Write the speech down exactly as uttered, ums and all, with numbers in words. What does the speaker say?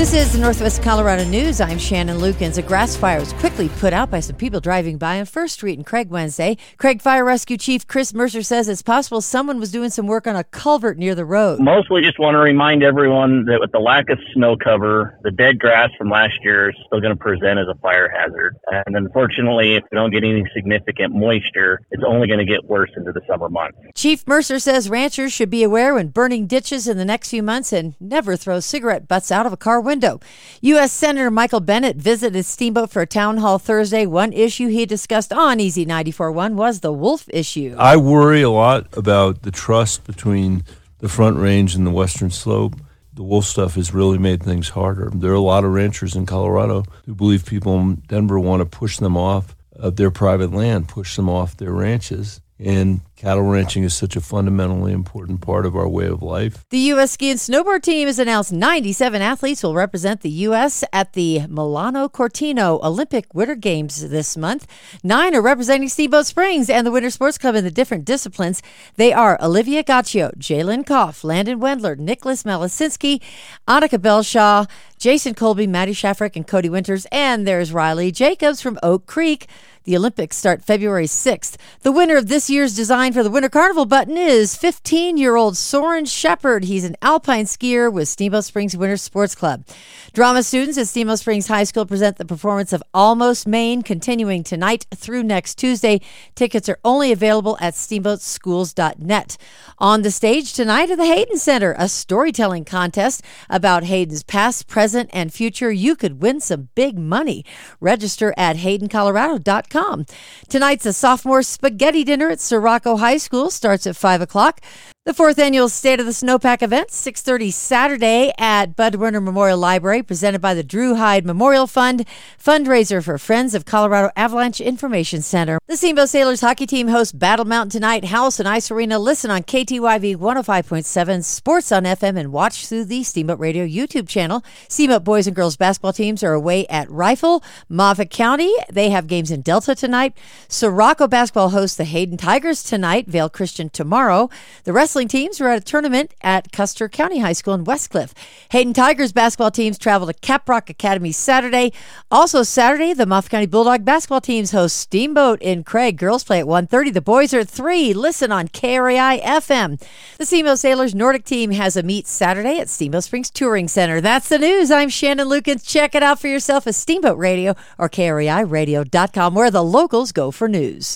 This is the Northwest Colorado News. I'm Shannon Lukens. A grass fire was quickly put out by some people driving by on First Street in Craig Wednesday. Craig Fire Rescue Chief Chris Mercer says it's possible someone was doing some work on a culvert near the road. Mostly just want to remind everyone that with the lack of snow cover, the dead grass from last year is still going to present as a fire hazard. And unfortunately, if we don't get any significant moisture, it's only going to get worse into the summer months. Chief Mercer says ranchers should be aware when burning ditches in the next few months and never throw cigarette butts out of a car window. U S Senator Michael Bennet visited Steamboat for a town hall Thursday. One issue he discussed on Easy ninety-four point one was the wolf issue. I worry a lot about the trust between the Front Range and the Western Slope. The wolf stuff has really made things harder. There are a lot of ranchers in Colorado who believe people in Denver want to push them off of their private land, push them off their ranches. And cattle ranching is such a fundamentally important part of our way of life. The U S ski and snowboard team has announced ninety-seven athletes will represent the U S at the Milano Cortina Olympic Winter Games this month. Nine are representing Steamboat Springs and the Winter Sports Club in the different disciplines. They are Olivia Gaccio, Jalen Koff, Landon Wendler, Nicholas Malisinski, Annika Belshaw, Jason Colby, Maddie Shafrick, and Cody Winters. And there's Riley Jacobs from Oak Creek. The Olympics start February sixth. The winner of this year's design for the Winter Carnival button is fifteen-year-old Soren Shepard. He's an alpine skier with Steamboat Springs Winter Sports Club. Drama students at Steamboat Springs High School present the performance of Almost Maine, continuing tonight through next Tuesday. Tickets are only available at steamboat schools dot net. On the stage tonight at the Hayden Center, a storytelling contest about Hayden's past, present, and future. You could win some big money. Register at hayden colorado dot com. Tonight's a sophomore spaghetti dinner at Sirocco High School. Starts at five o'clock. The fourth annual State of the Snowpack event, six thirty Saturday at Bud Werner Memorial Library, presented by the Drew Hyde Memorial Fund, fundraiser for Friends of Colorado Avalanche Information Center. The Steamboat Sailors hockey team hosts Battle Mountain tonight, House and Ice Arena. Listen on K T Y V one oh five point seven, Sports on F M, and watch through the Steamboat Radio YouTube channel. Steamboat boys and girls basketball teams are away at Rifle, Moffat County. They have games in Delta tonight. Sirocco basketball hosts the Hayden Tigers tonight, Vail Christian tomorrow. The rest Wrestling teams are at a tournament at Custer County High School in Westcliff. Hayden Tigers basketball teams travel to Caprock Academy Saturday. Also Saturday, the Moffat County Bulldog basketball teams host Steamboat in Craig. Girls play at one thirty. The boys are at three. Listen on K R A I F M. The Steamboat Sailors Nordic team has a meet Saturday at Steamboat Springs Touring Center. That's the news. I'm Shannon Lukens. Check it out for yourself at Steamboat Radio or K R A I radio dot com, where the locals go for news.